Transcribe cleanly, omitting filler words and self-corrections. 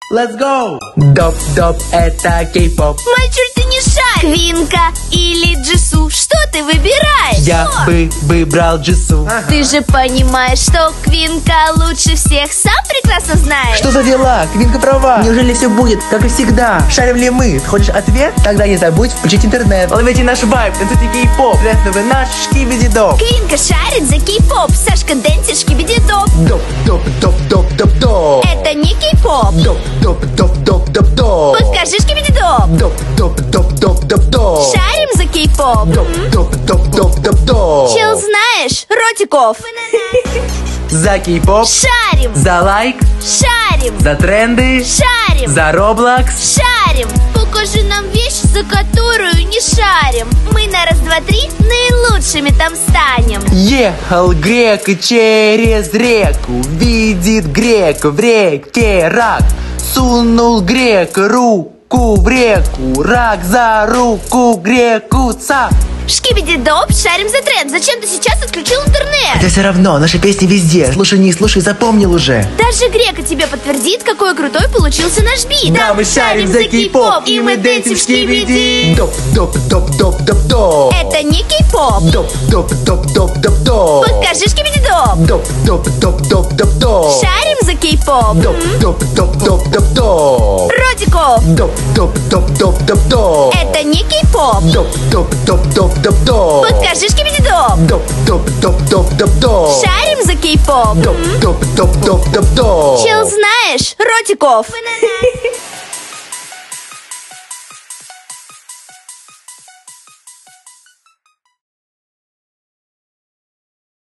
Let's go! Доп-доп, это кей-поп. Мальчик, ты не шаришь. Квинка или Джису, что ты выбираешь? Я бы выбрал Джису. Ты же понимаешь, что Квинка лучше всех, сам прекрасно знаешь. Что за дела? Квинка права. Неужели все будет, как и всегда? Шарим ли мы? Хочешь ответ? Тогда не забудь включить интернет. Ловите наш вайб, танцуйте кей-поп. Приветствую вы наш шкибиди-доп. Квинка шарит за кей-поп, Сашка дэнсит шкибиди-доп. Доп-доп-доп-доп-доп. Это не кей-поп. Доп-доп-доп-доп-доп. Подскажи шкибиди-доп. Доп-доп-доп-доп-доп. Шарим за кей-поп. Доп-доп-доп-доп-доп. Чел знаешь, Ротиков. За кей-поп. Шарим, За лайк. шарим, За тренды. шарим, За Роблокс. шарим. Покажи нам вещь, за которую не шарим. Мы на раз, два, три наилучшими там станем. Ехал грек через реку, видит грека в реке рак. Сунул грек руку в реку, рак за руку греку цап. Шкибиди-доп, шарим за тренд. Зачем ты сейчас отключил интернет? Хотя все равно, наши песни везде. Слушай, не слушай, запомнил уже. Даже Грека тебе подтвердит, какой крутой получился наш бит. Да, мы шарим за кей-поп, и мы дэнсим в шкибиди. Доп-доп-доп-доп-доп-доп. Это не кей-поп. Доп-доп-доп-доп-доп-доп. Подскажи шкибиди-доп. Доп-доп-доп-доп-доп-доп. Шарим за кей-поп. Доп-доп-доп-доп-доп. Родиков. Доп-доп-доп-доп-доп. Это не кей-поп. Доп-доп-доп-доп-доп-доп. Подскажи шкибиди-доп. Доп-доп-доп-доп-доп. Шарим за кей-поп. Доп-доп-доп-доп-доп. Чел знаешь, Ротиков.